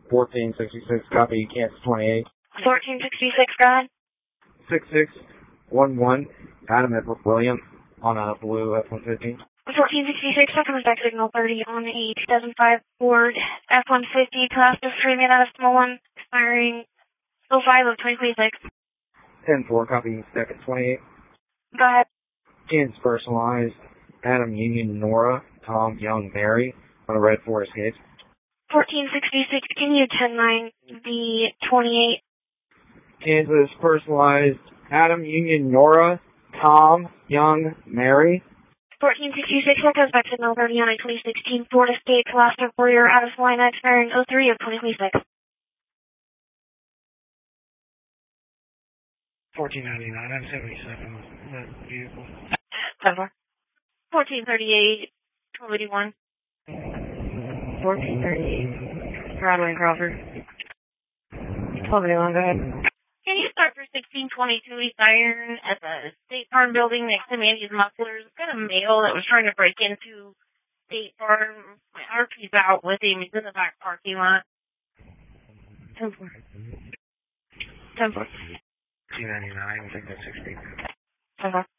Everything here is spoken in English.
1466, copy, Kansas 28. 1466, go ahead. 6611, Adam Edward William on a blue F-150. 1466, comes back signal 30 on a 2005 Ford F-150, class of premium out of small one, expiring 05 of 2026. 10-4, copy, second 28. Go ahead. Kansas personalized, Adam Union Nora, Tom Young Mary on a red Ford Escape. 1466, can you 10-9 the 28? Kansas personalized, Adam Union Nora, Tom Young Mary. 1466, that goes back to signal 30 on a 2016 Ford Escape, last of Warrior out of line expiring 03 of 2026. 1499, I'm 77, that vehicle. 10-4. 1438, 1281. 1438, Broadway and Crawford. 1281, go ahead. Can you start for 1622 East Iron at the State Farm building next to Mandy's Mufflers? Got a male that was trying to break into State Farm. My RP's out with him. He's in the back parking lot. 10-4. 10-4. 299, I think that's 16. 10-4.